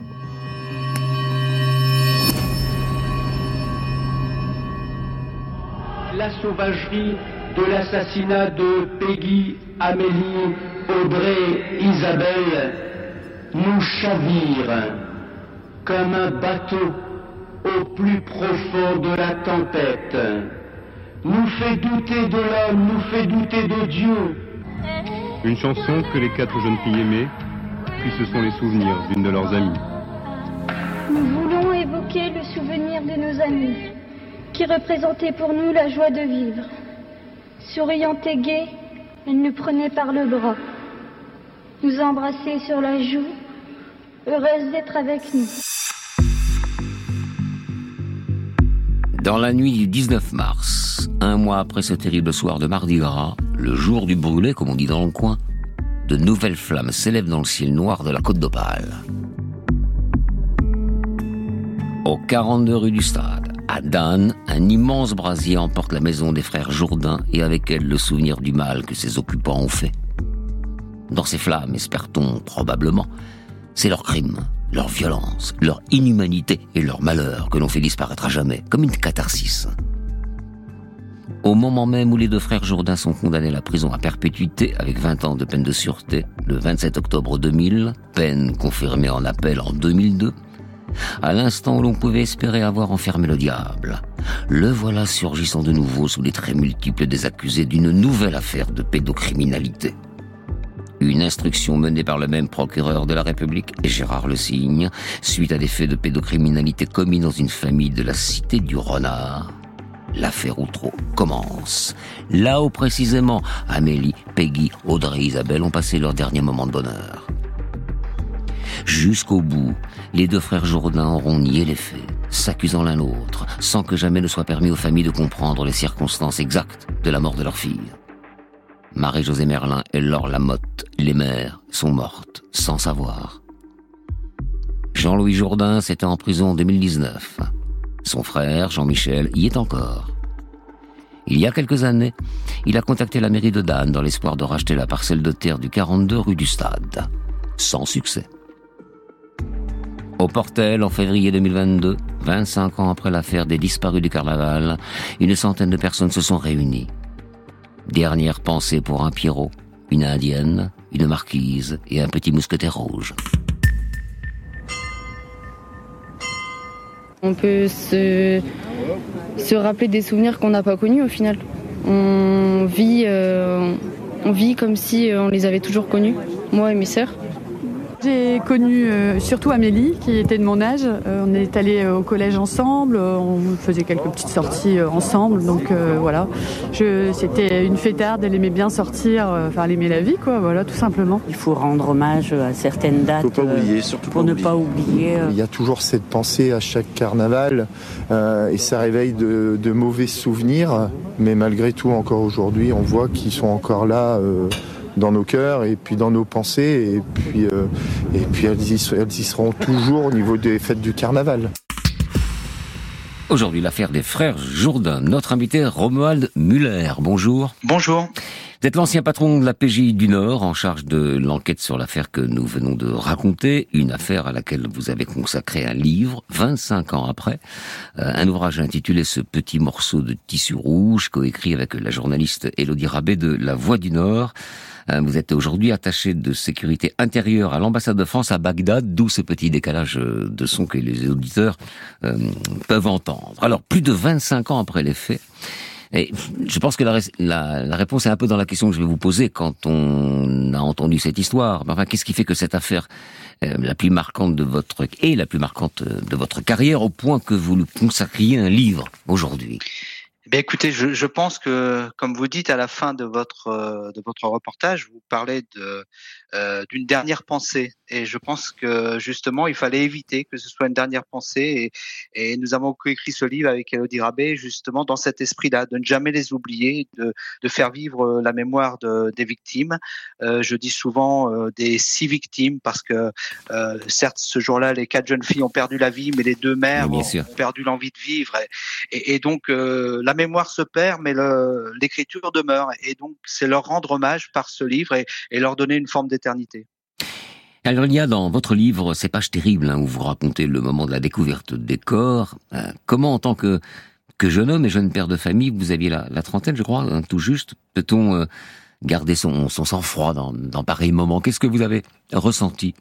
La sauvagerie de l'assassinat de Peggy, Amélie, Audrey, Isabelle nous chavire comme un bateau au plus profond de la tempête. Nous fait douter de l'homme, nous fait douter de Dieu. Une chanson que les quatre jeunes filles aimaient, puis ce sont les souvenirs d'une de leurs amies. Nous voulons évoquer le souvenir de nos amis, qui représentaient pour nous la joie de vivre. Souriante et gaie, elle nous prenait par le bras, nous embrassait sur la joue, heureuse d'être avec nous. Dans la nuit du dix-neuf mars, un mois après ce terrible soir de Mardi Gras, le jour du brûlé, comme on dit dans le coin, de nouvelles flammes s'élèvent dans le ciel noir de la Côte d'Opale. Au quarante-deux rue du Stade, à Dan, un immense brasier emporte la maison des frères Jourdain et avec elle le souvenir du mal que ses occupants ont fait. Dans ces flammes, espère-t-on probablement, c'est leur crime, leur violence, leur inhumanité et leur malheur que l'on fait disparaître à jamais, comme une catharsis. Au moment même où les deux frères Jourdain sont condamnés à la prison à perpétuité avec vingt ans de peine de sûreté, le vingt-sept octobre deux mille, peine confirmée en appel en deux mille deux, à l'instant où l'on pouvait espérer avoir enfermé le diable, le voilà surgissant de nouveau sous les traits multiples des accusés d'une nouvelle affaire de pédocriminalité. Une instruction menée par le même procureur de la République, Gérard Le Signe, suite à des faits de pédocriminalité commis dans une famille de la cité du Renard. L'affaire Outreau commence. Là où précisément Amélie, Peggy, Audrey et Isabelle ont passé leur dernier moment de bonheur. Jusqu'au bout, les deux frères Jourdain auront nié les faits, s'accusant l'un l'autre, sans que jamais ne soit permis aux familles de comprendre les circonstances exactes de la mort de leur fille. Marie-Josée Merlin et Laure Lamotte, les mères, sont mortes, sans savoir. Jean-Louis Jourdain s'était en prison en deux mille dix-neuf. Son frère, Jean-Michel, y est encore. Il y a quelques années, il a contacté la mairie de Dan dans l'espoir de racheter la parcelle de terre du quarante-deux rue du Stade. Sans succès. Au Portel, en février deux mille vingt-deux, vingt-cinq ans après l'affaire des disparus du carnaval, une centaine de personnes se sont réunies. Dernière pensée pour un Pierrot, une indienne, une marquise et un petit mousquetaire rouge. On peut se, se rappeler des souvenirs qu'on n'a pas connus au final. On vit, euh, on vit comme si on les avait toujours connus, moi et mes sœurs. J'ai connu euh, surtout Amélie, qui était de mon âge. Euh, on est allés au collège ensemble, euh, on faisait quelques petites sorties euh, ensemble. Donc euh, voilà, Je, c'était une fêtarde, elle aimait bien sortir, euh, enfin elle aimait la vie, quoi, voilà, tout simplement. Il faut rendre hommage à certaines dates. Faut pas oublier, surtout pour pas ne oublier. pas oublier. Euh... Il y a toujours cette pensée à chaque carnaval euh, et ça réveille de, de mauvais souvenirs. Mais malgré tout, encore aujourd'hui, on voit qu'ils sont encore là. Euh, dans nos cœurs et puis dans nos pensées et puis, euh, et puis elles, y, elles y seront toujours au niveau des fêtes du carnaval. Aujourd'hui, l'affaire des frères Jourdain. Notre invité, Romuald Muller. Bonjour. Bonjour. Vous êtes l'ancien patron de la P J I du Nord, en charge de l'enquête sur l'affaire que nous venons de raconter, une affaire à laquelle vous avez consacré un livre, vingt-cinq ans après, euh, un ouvrage intitulé « Ce petit morceau de tissu rouge », coécrit avec la journaliste Élodie Rabet de La Voix du Nord. Euh, vous êtes aujourd'hui attaché de sécurité intérieure à l'ambassade de France à Bagdad, d'où ce petit décalage de son que les auditeurs euh, peuvent entendre. Alors, plus de vingt-cinq ans après les faits, et je pense que la, la, la réponse est un peu dans la question que je vais vous poser quand on a entendu cette histoire. Mais enfin, qu'est-ce qui fait que cette affaire euh, la plus marquante de votre et la plus marquante de votre carrière, au point que vous lui consacriez un livre aujourd'hui? Eh bien, écoutez, je, je pense que, comme vous dites à la fin de votre euh, de votre reportage, vous parlez de euh, d'une dernière pensée, et je pense que justement, il fallait éviter que ce soit une dernière pensée, et, et nous avons coécrit ce livre avec Elodie Rabé justement dans cet esprit-là, de ne jamais les oublier, de de faire vivre la mémoire de, des victimes. Euh, je dis souvent euh, des six victimes parce que euh, certes, ce jour-là, les quatre jeunes filles ont perdu la vie, mais les deux mères ont, ont perdu l'envie de vivre, et, et, et donc euh, la mémoire se perd, mais le, l'écriture demeure. Et donc, c'est leur rendre hommage par ce livre et, et leur donner une forme d'éternité. Alors, il y a dans votre livre ces pages terribles hein, où vous racontez le moment de la découverte des corps. Euh, comment, en tant que, que jeune homme et jeune père de famille, vous aviez la, la trentaine, je crois, hein, tout juste, peut-on euh, garder son, son sang-froid dans, dans pareil moment? Qu'est-ce que vous avez ressenti?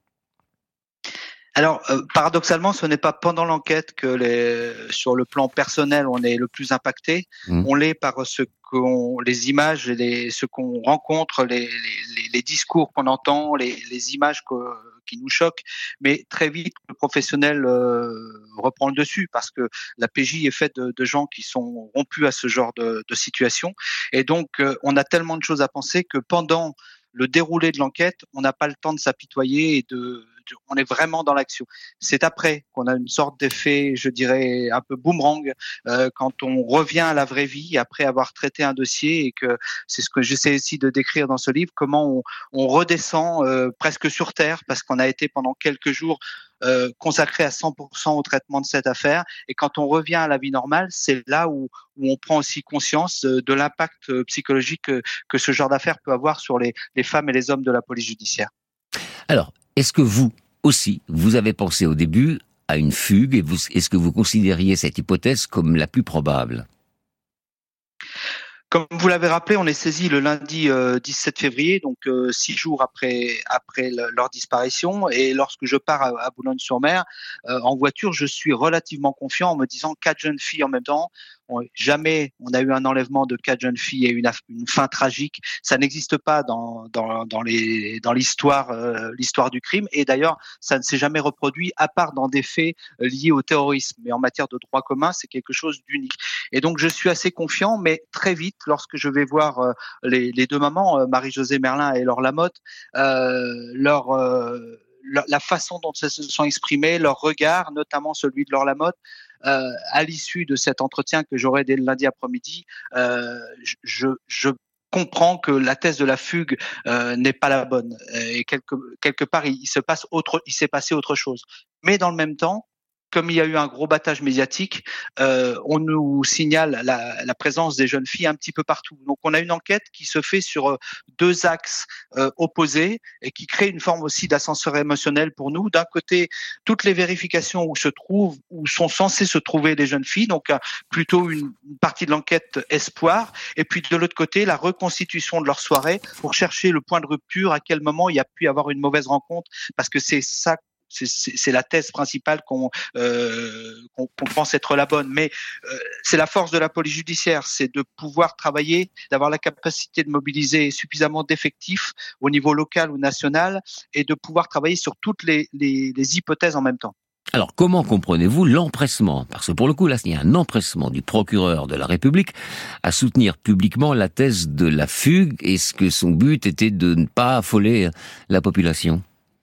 Alors, euh, paradoxalement, ce n'est pas pendant l'enquête que les, sur le plan personnel, on est le plus impacté. Mmh. On l'est par ce qu'on, les images, les, ce qu'on rencontre, les, les, les discours qu'on entend, les, les images que, qui nous choquent. Mais très vite, le professionnel euh, reprend le dessus parce que la P J est faite de, de gens qui sont rompus à ce genre de, de situation. Et donc, euh, on a tellement de choses à penser que pendant le déroulé de l'enquête, on n'a pas le temps de s'apitoyer et de on est vraiment dans l'action. C'est après qu'on a une sorte d'effet, je dirais, un peu boomerang, euh, quand on revient à la vraie vie après avoir traité un dossier, et que c'est ce que j'essaie aussi de décrire dans ce livre, comment on, on redescend euh, presque sur terre parce qu'on a été pendant quelques jours euh, consacré à cent pour cent au traitement de cette affaire, et quand on revient à la vie normale, c'est là où, où on prend aussi conscience de l'impact psychologique que, que ce genre d'affaire peut avoir sur les, les femmes et les hommes de la police judiciaire. Alors, est-ce que vous aussi, vous avez pensé au début à une fugue, et vous, est-ce que vous considériez cette hypothèse comme la plus probable? Comme vous l'avez rappelé, on est saisi le lundi euh, dix-sept février, donc euh, six jours après après le, leur disparition. Et lorsque je pars à, à Boulogne-sur-Mer euh, en voiture, je suis relativement confiant en me disant quatre jeunes filles en même temps. On, jamais on a eu un enlèvement de quatre jeunes filles et une, une fin tragique. Ça n'existe pas dans dans dans les dans l'histoire euh, l'histoire du crime. Et d'ailleurs, ça ne s'est jamais reproduit à part dans des faits euh, liés au terrorisme. Mais en matière de droit commun, c'est quelque chose d'unique. Et donc, je suis assez confiant, mais très vite, lorsque je vais voir euh, les, les deux mamans, euh, Marie-Josée Merlin et Laure Lamotte, euh, leur euh, la façon dont elles se sont exprimées, leur regard, notamment celui de Laure Lamotte, euh, à l'issue de cet entretien que j'aurai dès le lundi après-midi, euh, je, je comprends que la thèse de la fugue euh, n'est pas la bonne. Et quelque, quelque part, il, il se passe autre, il s'est passé autre chose. Mais dans le même temps, comme il y a eu un gros battage médiatique, euh, on nous signale la, la présence des jeunes filles un petit peu partout. Donc, on a une enquête qui se fait sur deux axes euh, opposés et qui crée une forme aussi d'ascenseur émotionnel pour nous. D'un côté, toutes les vérifications où se trouvent, où sont censées se trouver les jeunes filles, donc euh, plutôt une, une partie de l'enquête espoir. Et puis de l'autre côté, la reconstitution de leur soirée pour chercher le point de rupture, à quel moment il y a pu y avoir une mauvaise rencontre, parce que c'est ça. C'est, c'est, c'est la thèse principale qu'on, euh, qu'on, qu'on pense être la bonne. Mais euh, c'est la force de la police judiciaire, c'est de pouvoir travailler, d'avoir la capacité de mobiliser suffisamment d'effectifs au niveau local ou national, et de pouvoir travailler sur toutes les, les, les hypothèses en même temps. Alors, comment comprenez-vous l'empressement? Parce que pour le coup, là, il y a un empressement du procureur de la République à soutenir publiquement la thèse de la fugue. Est-ce que son but était de ne pas affoler la population?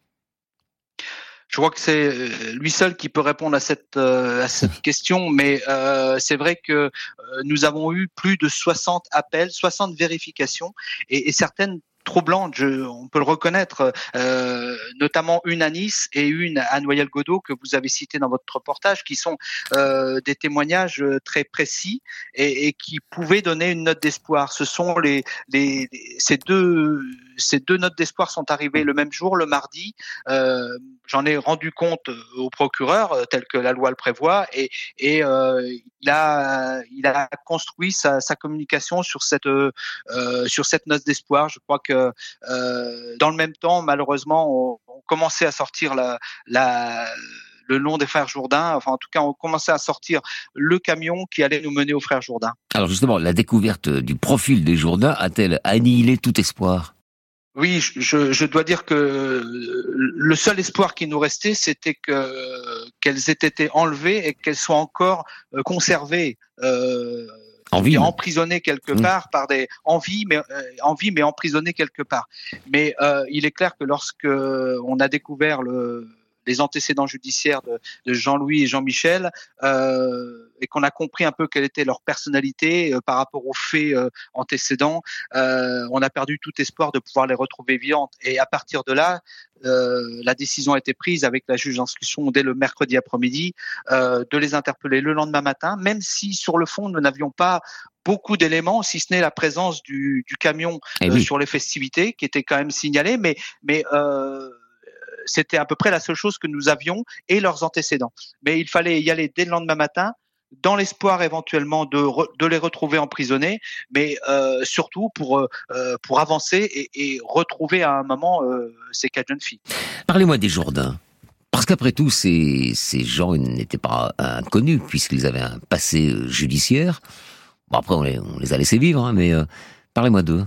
Je crois que c'est lui seul qui peut répondre à cette euh, à cette question, mais euh, c'est vrai que euh, nous avons eu plus de soixante appels, soixante vérifications, et, et certaines troublantes, je, on peut le reconnaître, euh, notamment une à Nice et une à Noyelles-Godault que vous avez cité dans votre reportage, qui sont euh, des témoignages très précis et, et qui pouvaient donner une note d'espoir. Ce sont les, les, les ces deux ces deux notes d'espoir sont arrivées le même jour, le mardi. Euh, j'en ai rendu compte au procureur tel que la loi le prévoit, et, et euh, il a il a construit sa, sa communication sur cette euh, sur cette note d'espoir. Je crois que euh, dans le même temps, malheureusement, on, on commençait à sortir la, la, le nom des frères Jourdain. Enfin, en tout cas, on commençait à sortir le camion qui allait nous mener aux frères Jourdain. Alors justement, la découverte du profil des Jourdain a-t-elle annihilé tout espoir ? Oui, je, je dois dire que le seul espoir qui nous restait, c'était que qu'elles aient été enlevées et qu'elles soient encore conservées. Euh, En vie, emprisonné quelque mmh. part par des en vie, mais euh, en vie, mais emprisonné quelque part. Mais euh, il est clair que lorsque on a découvert le les antécédents judiciaires de, de Jean-Louis et Jean-Michel, euh, et qu'on a compris un peu quelle était leur personnalité euh, par rapport aux faits euh, antécédents, euh, on a perdu tout espoir de pouvoir les retrouver vivantes. Et à partir de là, euh, la décision a été prise avec la juge d'instruction dès le mercredi après-midi euh, de les interpeller le lendemain matin, même si sur le fond nous n'avions pas beaucoup d'éléments, si ce n'est la présence du, du camion eh euh, oui. sur les festivités, qui était quand même signalé, mais mais euh, c'était à peu près la seule chose que nous avions et leurs antécédents. Mais il fallait y aller dès le lendemain matin, dans l'espoir éventuellement de, re, de les retrouver emprisonnés, mais euh, surtout pour, euh, pour avancer et, et retrouver à un moment euh, ces quatre jeunes filles. Parlez-moi des Jourdain. Parce qu'après tout, ces, ces gens n'étaient pas inconnus, puisqu'ils avaient un passé judiciaire. Bon, après, on les, on les a laissés vivre, hein, mais euh, parlez-moi d'eux.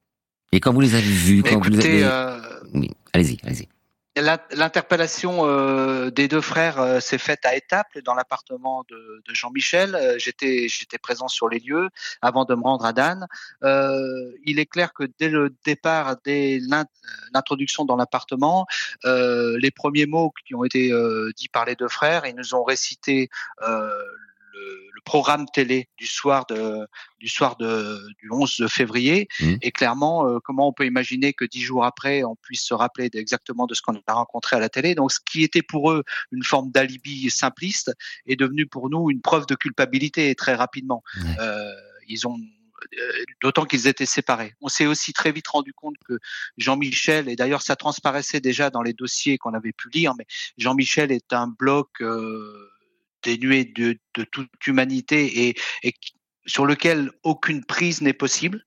Et quand vous les avez vus, quand Écoutez, vous les avez... Euh... Oui, allez-y, allez-y. L'interpellation euh, des deux frères euh, s'est faite à Étaples, dans l'appartement de, de Jean-Michel. Euh, j'étais, j'étais présent sur les lieux avant de me rendre à Dan. Euh, il est clair que dès le départ, dès l'introduction dans l'appartement, euh, les premiers mots qui ont été euh, dits par les deux frères, ils nous ont récité euh, le, le programme télé du soir de du soir de du onze février. Mmh. Et clairement, euh, comment on peut imaginer que dix jours après on puisse se rappeler exactement de ce qu'on a rencontré à la télé. Donc ce qui était pour eux une forme d'alibi simpliste est devenu pour nous une preuve de culpabilité très rapidement. Mmh. Euh, ils ont d'autant qu'ils étaient séparés. On s'est aussi très vite rendu compte que Jean-Michel, et d'ailleurs ça transparaissait déjà dans les dossiers qu'on avait pu lire, mais Jean-Michel est un bloc euh, dénué de, de toute humanité et, et sur lequel aucune prise n'est possible.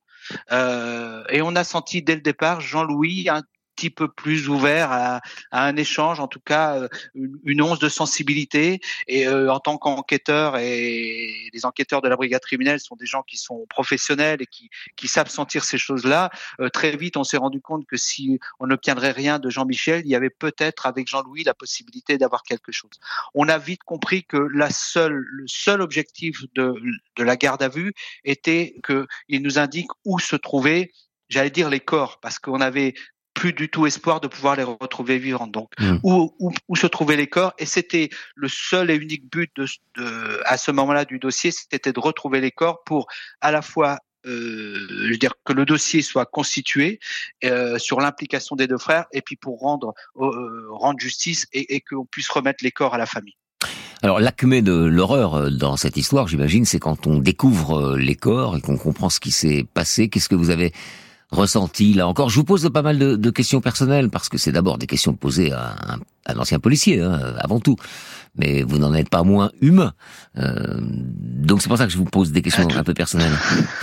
Euh, et on a senti dès le départ Jean-Louis un petit peu plus ouvert à, à un échange, en tout cas une, une once de sensibilité. Et euh, en tant qu'enquêteur, et les enquêteurs de la brigade criminelle sont des gens qui sont professionnels et qui, qui savent sentir ces choses-là. Euh, très vite, on s'est rendu compte que si on n'obtiendrait rien de Jean-Michel, il y avait peut-être avec Jean-Louis la possibilité d'avoir quelque chose. On a vite compris que la seule, le seul objectif de, de la garde à vue était qu'il nous indique où se trouvaient, j'allais dire les corps, parce qu'on avait plus du tout espoir de pouvoir les retrouver vivants. Donc, mmh. où, où, où se trouvaient les corps, et c'était le seul et unique but de, de, à ce moment-là du dossier, c'était de retrouver les corps pour à la fois, euh, je veux dire, que le dossier soit constitué euh, sur l'implication des deux frères, et puis pour rendre, euh, rendre justice et, et qu'on puisse remettre les corps à la famille. Alors, l'acmé de l'horreur dans cette histoire, j'imagine, c'est quand on découvre les corps et qu'on comprend ce qui s'est passé. Qu'est-ce que vous avez ressenti là encore? Je vous pose pas mal de, de questions personnelles parce que c'est d'abord des questions posées à un, à un ancien policier, hein, avant tout. Mais vous n'en êtes pas moins humain. Euh, donc c'est pour ça que je vous pose des questions un peu personnelles.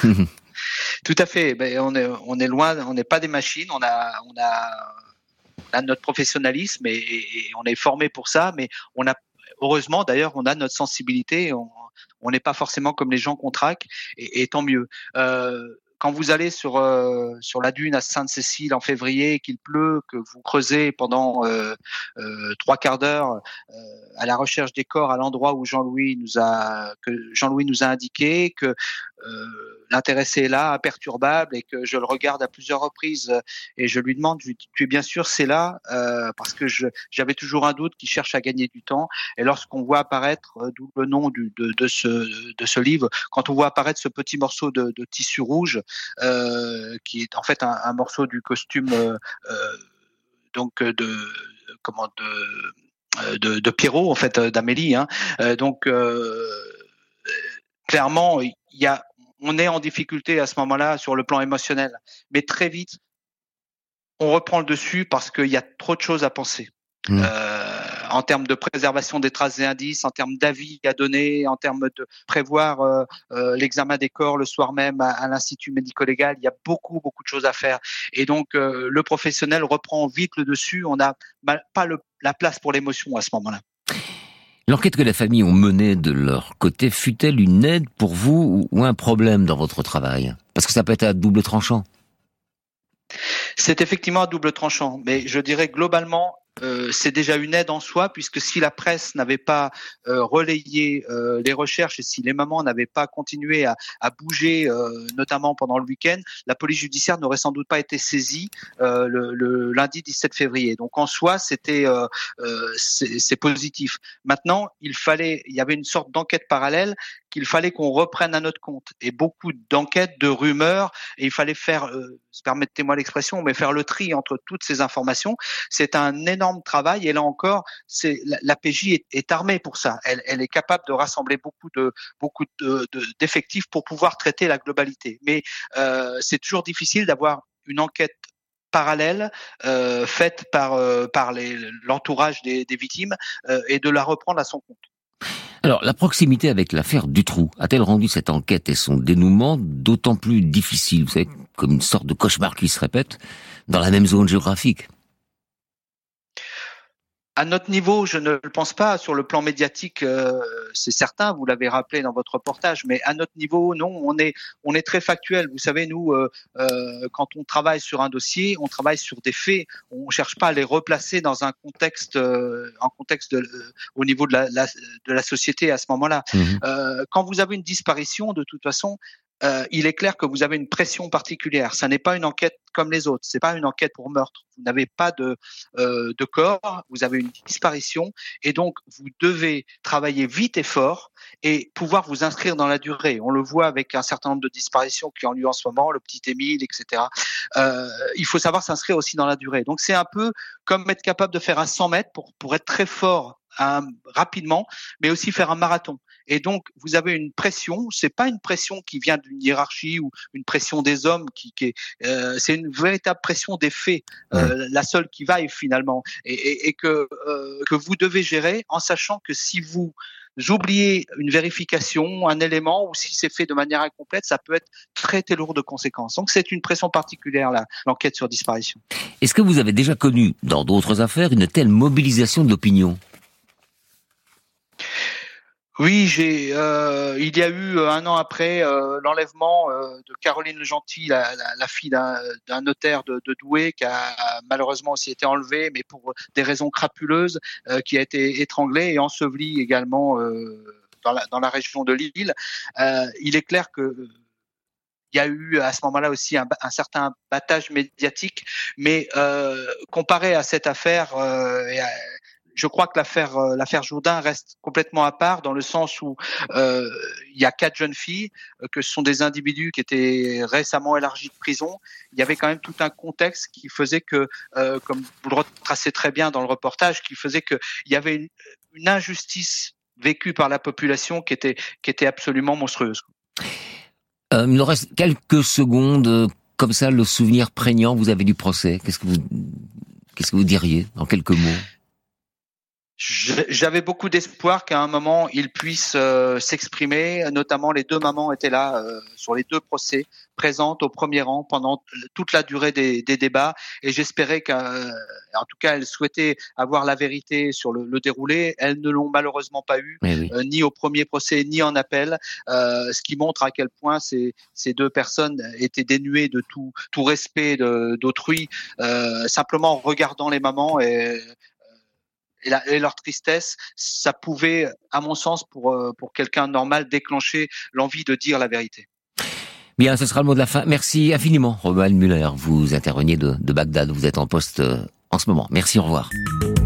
Tout à fait. Ben, on est, on est loin, on n'est pas des machines. On a, on a, on a notre professionnalisme et, et on est formé pour ça. Mais on a, heureusement d'ailleurs, on a notre sensibilité. On, on n'est pas forcément comme les gens qu'on traque, et, et tant mieux. Euh, Quand vous allez sur euh, sur la dune à Sainte-Cécile en février, qu'il pleut, que vous creusez pendant euh, euh, trois quarts d'heure euh, à la recherche des corps à l'endroit où Jean-Louis nous a que Jean-Louis nous a indiqué, que euh, l'intéressé est là, imperturbable, et que je le regarde à plusieurs reprises et je lui demande, tu es bien sûr c'est là, euh, parce que je j'avais toujours un doute, qu'il cherche à gagner du temps. Et lorsqu'on voit apparaître, d'où le nom du, de de ce de ce livre, quand on voit apparaître ce petit morceau de, de tissu rouge, Euh, qui est en fait un, un morceau du costume euh, euh, donc de comment de de, de Pierrot, en fait, d'Amélie. Hein. Euh, donc euh, clairement, il y a, on est en difficulté à ce moment-là sur le plan émotionnel, mais très vite on reprend le dessus parce qu'il y a trop de choses à penser. Mmh. Euh, en termes de préservation des traces et indices, en termes d'avis à donner, en termes de prévoir euh, euh, l'examen des corps le soir même à, à l'Institut médico-légal, il y a beaucoup, beaucoup de choses à faire. Et donc, euh, le professionnel reprend vite le dessus. On n'a pas le, la place pour l'émotion à ce moment-là. L'enquête que la famille ont menée de leur côté fut-elle une aide pour vous ou un problème dans votre travail? Parce que ça peut être à double tranchant. C'est effectivement à double tranchant, mais je dirais globalement, Euh, c'est déjà une aide en soi, puisque si la presse n'avait pas euh, relayé euh, les recherches et si les mamans n'avaient pas continué à, à bouger, euh, notamment pendant le week-end, la police judiciaire n'aurait sans doute pas été saisie euh, le, le lundi dix-sept février. Donc en soi, c'était euh, euh, c'est, c'est positif. Maintenant, il fallait, il y avait une sorte d'enquête parallèle qu'il fallait qu'on reprenne à notre compte, et beaucoup d'enquêtes, de rumeurs, et il fallait faire, euh, permettez-moi l'expression, mais faire le tri entre toutes ces informations. C'est un énorme travail, et là encore, c'est la, la P J est, est armée pour ça. Elle, elle est capable de rassembler beaucoup de beaucoup de, de, d'effectifs pour pouvoir traiter la globalité. Mais euh, c'est toujours difficile d'avoir une enquête parallèle euh, faite par euh, par les, l'entourage des, des victimes euh, et de la reprendre à son compte. Alors, la proximité avec l'affaire Dutroux a-t-elle rendu cette enquête et son dénouement d'autant plus difficile, vous savez, comme une sorte de cauchemar qui se répète, dans la même zone géographique ? À notre niveau, je ne le pense pas. Sur le plan médiatique, euh, c'est certain, vous l'avez rappelé dans votre reportage, mais à notre niveau, non, on est on est très factuel. Vous savez, nous, euh, euh, quand on travaille sur un dossier, on travaille sur des faits. On cherche pas à les replacer dans un contexte, euh, un contexte de, euh, au niveau de la, la de la société à ce moment-là. Mmh. Euh, quand vous avez une disparition, de toute façon, Euh, il est clair que vous avez une pression particulière. Ça n'est pas une enquête comme les autres. C'est pas une enquête pour meurtre. Vous n'avez pas de euh, de corps. Vous avez une disparition, et donc vous devez travailler vite et fort et pouvoir vous inscrire dans la durée. On le voit avec un certain nombre de disparitions qui ont lieu en ce moment, le petit Émile, et cetera. Euh, il faut savoir s'inscrire aussi dans la durée. Donc c'est un peu comme être capable de faire un cent mètres pour pour être très fort Un, rapidement, mais aussi faire un marathon. Et donc, vous avez une pression. C'est pas une pression qui vient d'une hiérarchie ou une pression des hommes qui, qui est. Euh, c'est une véritable pression des faits, euh, la seule qui vaille finalement, et, et, et que euh, que vous devez gérer en sachant que si vous oubliez une vérification, un élément, ou si c'est fait de manière incomplète, ça peut être très très lourd de conséquences. Donc, c'est une pression particulière là, l'enquête sur disparition. Est-ce que vous avez déjà connu dans d'autres affaires une telle mobilisation de l'opinion ? Oui, j'ai. Euh, il y a eu un an après euh, l'enlèvement euh, de Caroline Gentil, la, la, la fille d'un, d'un notaire de, de Douai, qui a malheureusement aussi été enlevée, mais pour des raisons crapuleuses, euh, qui a été étranglée et ensevelie également euh, dans, la, dans la région de Lille. Euh, il est clair que il y a eu à ce moment-là aussi un, un certain battage médiatique, mais euh, comparé à cette affaire, euh, et à, je crois que l'affaire euh, l'affaire Jourdain reste complètement à part, dans le sens où euh, il y a quatre jeunes filles, euh, que ce sont des individus qui étaient récemment élargis de prison. Il y avait quand même tout un contexte qui faisait que, euh, comme vous le retracez très bien dans le reportage, qui faisait que il y avait une, une injustice vécue par la population qui était qui était absolument monstrueuse. Euh, il nous reste quelques secondes, comme ça, le souvenir prégnant. Vous avez du procès. Qu'est-ce que vous qu'est-ce que vous diriez en quelques mots ? J'avais beaucoup d'espoir qu'à un moment il puisse euh, s'exprimer. Notamment, les deux mamans étaient là euh, sur les deux procès, présentes au premier rang pendant toute la durée des, des débats. Et j'espérais qu'en tout cas, elles souhaitaient avoir la vérité sur le, le déroulé. Elles ne l'ont malheureusement pas eu, oui. euh, ni au premier procès, ni en appel. Euh, ce qui montre à quel point ces, ces deux personnes étaient dénuées de tout, tout respect de, d'autrui, euh, simplement en regardant les mamans et Et, la, et leur tristesse, ça pouvait, à mon sens, pour pour quelqu'un de normal, déclencher l'envie de dire la vérité. Bien, ce sera le mot de la fin. Merci infiniment, Romuald Muller. Vous interveniez de, de Bagdad, vous êtes en poste en ce moment. Merci, au revoir.